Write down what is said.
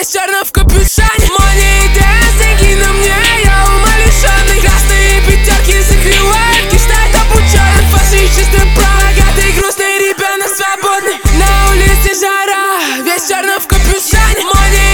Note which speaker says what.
Speaker 1: весь черно в капюшоне. Money и dance, деньги на мне, я умалишенный. Красные пятерки закрывают, киштайт обучен. Фаши чистый прав, богатый грустный ребенок свободный. На улице жара, весь черно в капюшоне. Money